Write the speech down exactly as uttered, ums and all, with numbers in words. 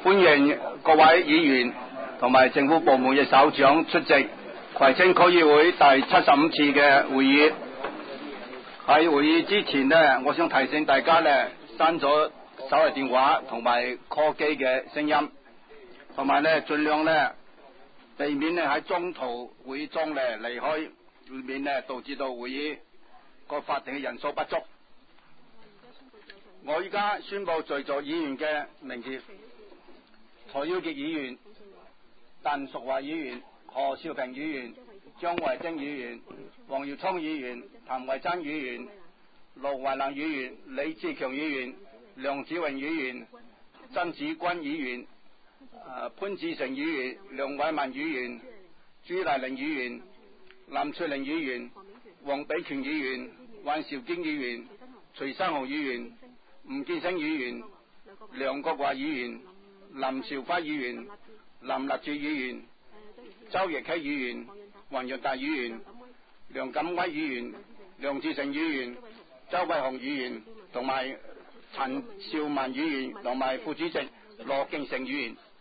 歡迎各位議員同埋政府部門嘅首長出席葵青區議會第七十五次嘅會議。喺會議之前呢，我想提醒大家呢，刪咗手提電話同埋 call 機嘅聲音，同埋呢盡量呢避免呢喺中途會議中呢離開，以免呢導致到會議個法定嘅人數不足。我依家宣布在座議員嘅名字：蔡耀傑議員、鄧淑華議員、何兆平議員、張慧晶議員、黃耀聰議員、譚慧珍議員、盧慧能議員、李志強議員、梁子榮議員、曾子君議員、呃、潘志成議員、梁偉文議員、朱麗玲議員、林翠玲議員、黃比權議員、尹兆堅議員、徐生豪議員、吳建生議員、梁國華議員、林兆輝議員、林立柱議員、周奕希議員、黃日達議員、梁錦威議員、梁志成議員、周偉雄議員同埋陳兆文議員同埋副主席羅敬成議員。